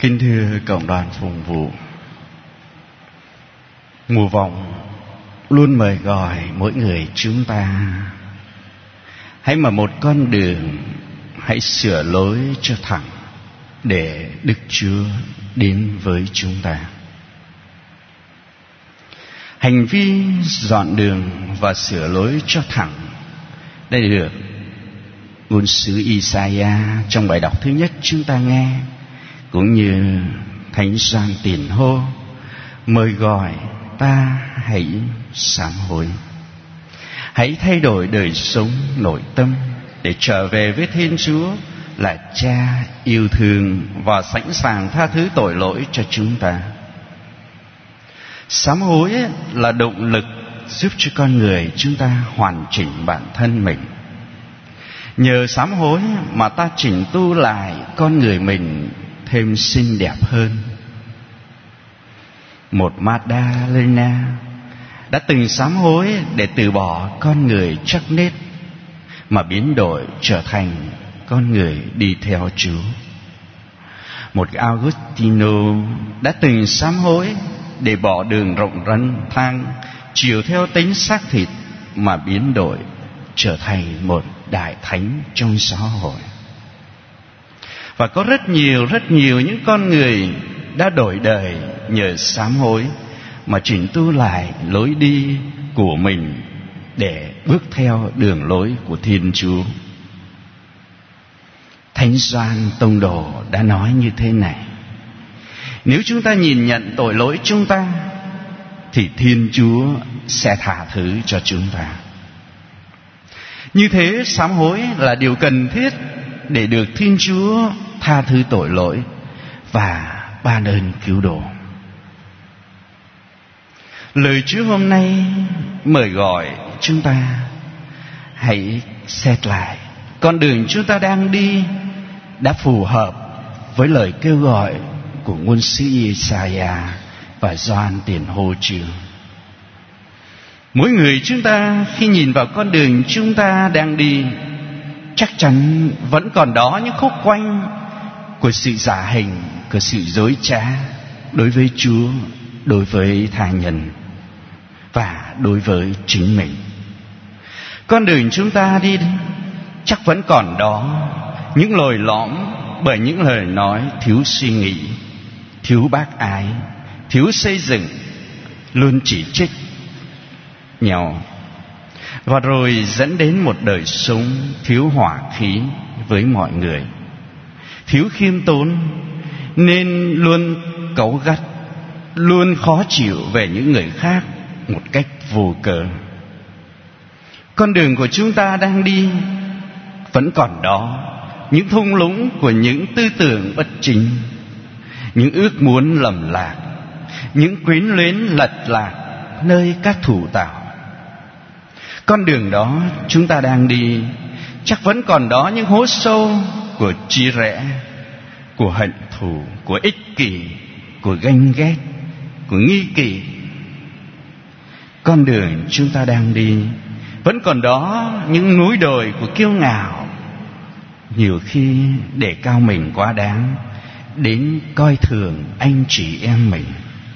Kính thưa cộng đoàn phụng vụ, mùa vọng luôn mời gọi mỗi người chúng ta hãy mở một con đường, hãy sửa lối cho thẳng để Đức Chúa đến với chúng ta. Hành vi dọn đường và sửa lối cho thẳng đã được ngôn sứ Isaiah trong bài đọc thứ nhất chúng ta nghe, cũng như Thánh Gioan Tiền hô mời gọi ta hãy sám hối, hãy thay đổi đời sống nội tâm để trở về với Thiên Chúa là Cha yêu thương và sẵn sàng tha thứ tội lỗi cho chúng ta. Sám hối là động lực giúp cho con người chúng ta hoàn chỉnh bản thân mình. Nhờ sám hối mà ta chỉnh tu lại con người mình thêm xinh đẹp hơn. Một Magdalena đã từng sám hối để từ bỏ con người chắc nết mà biến đổi trở thành con người đi theo Chúa. Một Augustino đã từng sám hối để bỏ đường rộng rân thang chiều theo tính xác thịt mà biến đổi trở thành một đại thánh trong xã hội. Và có rất nhiều những con người đã đổi đời nhờ sám hối mà chỉnh tu lại lối đi của mình để bước theo đường lối của Thiên Chúa. Thánh Gioan Tông Đồ đã nói như thế này: nếu chúng ta nhìn nhận tội lỗi chúng ta thì Thiên Chúa sẽ tha thứ cho chúng ta. Như thế sám hối là điều cần thiết để được Thiên Chúa tha thứ tội lỗi và ban ơn cứu độ. Lời Chúa hôm nay mời gọi chúng ta hãy xét lại con đường chúng ta đang đi đã phù hợp với lời kêu gọi của ngôn sứ Isaiah và Gioan Tiền hô chưa? Mỗi người chúng ta khi nhìn vào con đường chúng ta đang đi, chắc chắn vẫn còn đó những khúc quanh của sự giả hình, của sự dối trá đối với Chúa, đối với tha nhân và đối với chính mình. Con đường chúng ta đi chắc vẫn còn đó những lồi lõm bởi những lời nói thiếu suy nghĩ, thiếu bác ái, thiếu xây dựng, luôn chỉ trích nhau, và rồi dẫn đến một đời sống thiếu hòa khí với mọi người, thiếu khiêm tốn nên luôn cáu gắt, luôn khó chịu về những người khác một cách vô cớ. Con đường của chúng ta đang đi vẫn còn đó những thung lũng của những tư tưởng bất chính, những ước muốn lầm lạc, những quyến luyến lật lạc nơi các thủ tạo. Con đường đó chúng ta đang đi chắc vẫn còn đó những hố sâu của chia rẽ, của hận thù, của ích kỷ, của ganh ghét, của nghi kỷ. Con đường chúng ta đang đi vẫn còn đó những núi đồi của kiêu ngạo, nhiều khi để cao mình quá đáng đến coi thường anh chị em mình.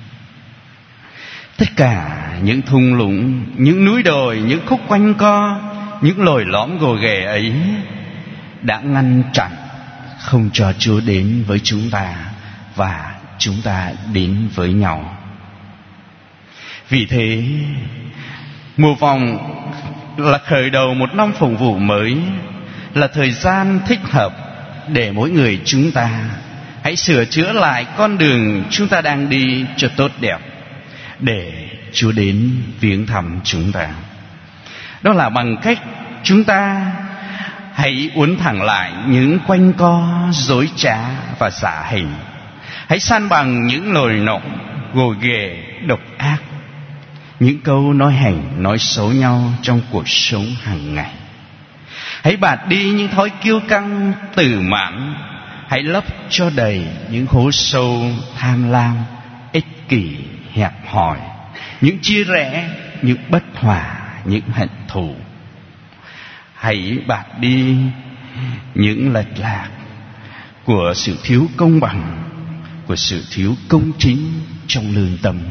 Tất cả những thung lũng, những núi đồi, những khúc quanh co, những lồi lõm gồ ghề ấy đã ngăn chặn không cho Chúa đến với chúng ta và chúng ta đến với nhau. Vì thế, mùa vọng là khởi đầu một năm phụng vụ mới, là thời gian thích hợp để mỗi người chúng ta hãy sửa chữa lại con đường chúng ta đang đi cho tốt đẹp, để Chúa đến viếng thăm chúng ta. Đó là bằng cách chúng ta hãy uốn thẳng lại những quanh co dối trá và giả hình, hãy san bằng những lời nói gồ ghề độc ác, những câu nói hành nói xấu nhau trong cuộc sống hàng ngày. Hãy bạt đi những thói kiêu căng tự mãn, hãy lấp cho đầy những hố sâu tham lam, ích kỷ, hẹp hòi, những chia rẽ, những bất hòa, những hận thù. Hãy bạt đi những lệch lạc của sự thiếu công bằng, của sự thiếu công chính trong lương tâm.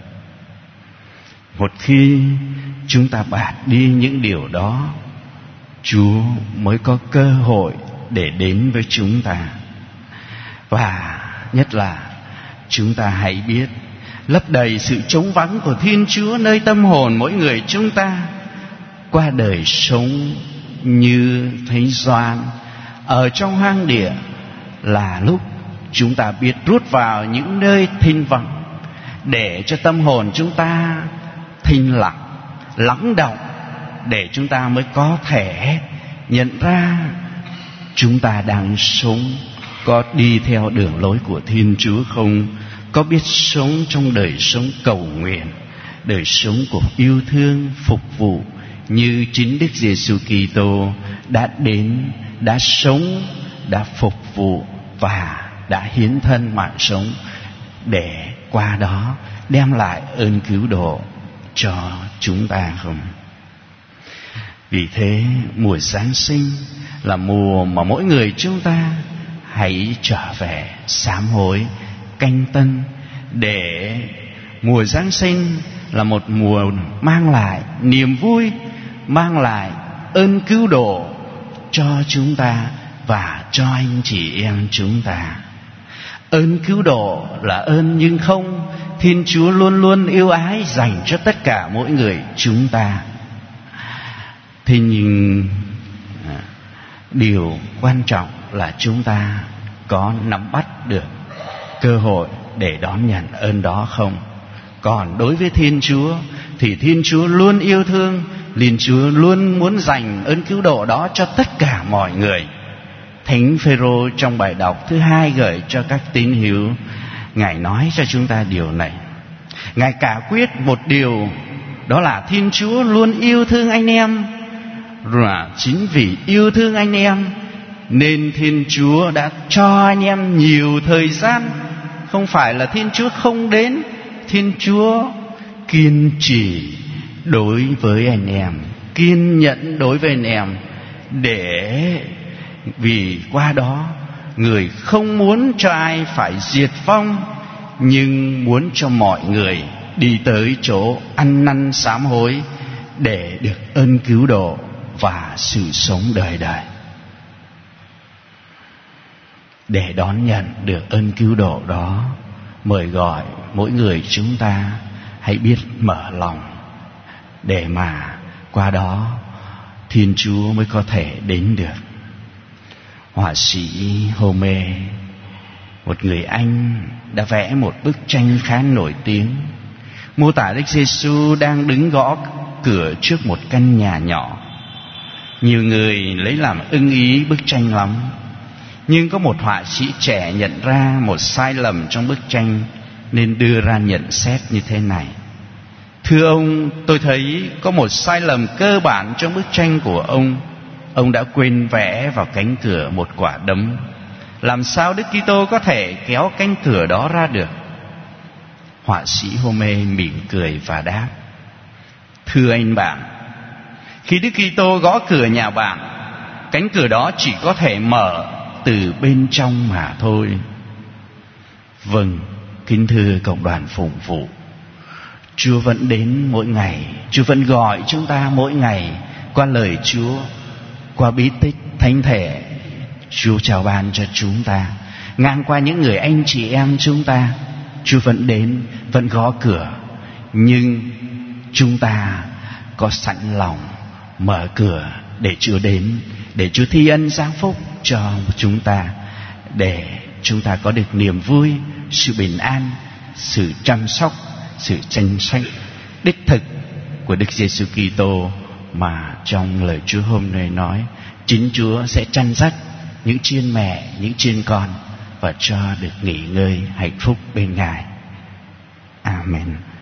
Một khi chúng ta bạt đi những điều đó, Chúa mới có cơ hội để đến với chúng ta. Và nhất là chúng ta hãy biết lấp đầy sự trống vắng của Thiên Chúa nơi tâm hồn mỗi người chúng ta qua đời sống như Thánh Gioan ở trong hang địa, là lúc chúng ta biết rút vào những nơi thinh vắng để cho tâm hồn chúng ta thinh lặng, lắng động, để chúng ta mới có thể nhận ra chúng ta đang sống có đi theo đường lối của Thiên Chúa không, có biết sống trong đời sống cầu nguyện, đời sống của yêu thương, phục vụ như chính Đức Giêsu Kitô đã đến, đã sống, đã phục vụ và đã hiến thân mạng sống để qua đó đem lại ơn cứu độ cho chúng ta không? Vì thế mùa Giáng sinh là mùa mà mỗi người chúng ta hãy trở về sám hối, canh tân, để mùa Giáng sinh là một mùa mang lại niềm vui, mang lại ơn cứu độ cho chúng ta và cho anh chị em chúng ta. Ơn cứu độ là ơn nhưng không, Thiên Chúa luôn luôn yêu ái dành cho tất cả mỗi người chúng ta. Thế nhưng điều quan trọng là chúng ta có nắm bắt được cơ hội để đón nhận ơn đó không? Còn đối với Thiên Chúa thì Thiên Chúa luôn yêu thương, Thiên Chúa luôn muốn dành ơn cứu độ đó cho tất cả mọi người. Thánh Phêrô trong bài đọc thứ 2 gửi cho các tín hữu, Ngài nói cho chúng ta điều này. Ngài cả quyết một điều, đó là Thiên Chúa luôn yêu thương anh em. Và chính vì yêu thương anh em nên Thiên Chúa đã cho anh em nhiều thời gian. Không phải là Thiên Chúa không đến, Thiên Chúa kiên trì đối với anh em, kiên nhẫn đối với anh em, để vì qua đó người không muốn cho ai phải diệt vong, nhưng muốn cho mọi người đi tới chỗ ăn năn sám hối để được ơn cứu độ và sự sống đời đời. Để đón nhận được ơn cứu độ đó, mời gọi mỗi người chúng ta hãy biết mở lòng, để mà qua đó Thiên Chúa mới có thể đến được. Họa sĩ Homer, một người Anh, đã vẽ một bức tranh khá nổi tiếng, mô tả Đức Giêsu đang đứng gõ cửa trước một căn nhà nhỏ. Nhiều người lấy làm ưng ý bức tranh lắm, nhưng có một họa sĩ trẻ nhận ra một sai lầm trong bức tranh nên đưa ra nhận xét như thế này: thưa ông, tôi thấy có một sai lầm cơ bản trong bức tranh của ông. Ông đã quên vẽ vào cánh cửa một quả đấm. Làm sao Đức Kitô có thể kéo cánh cửa đó ra được? Họa sĩ Homer mỉm cười và đáp: thưa anh bạn, khi Đức Kitô gõ cửa nhà bạn, cánh cửa đó chỉ có thể mở từ bên trong mà thôi. Vâng, kính thưa cộng đoàn phụng vụ, Chúa vẫn đến mỗi ngày, Chúa vẫn gọi chúng ta mỗi ngày qua lời Chúa, qua bí tích thánh thể Chúa chào ban cho chúng ta, ngang qua những người anh chị em chúng ta. Chúa vẫn đến, vẫn gõ cửa, nhưng chúng ta có sẵn lòng mở cửa để Chúa đến, để Chúa thi ân giáng phúc cho chúng ta, để chúng ta có được niềm vui, sự bình an, sự chăm sóc, sự chăm sóc đích thực của Đức Giêsu Kitô, mà trong lời Chúa hôm nay nói chính Chúa sẽ chăn dắt những chiên mẹ, những chiên con và cho được nghỉ ngơi hạnh phúc bên Ngài. Amen.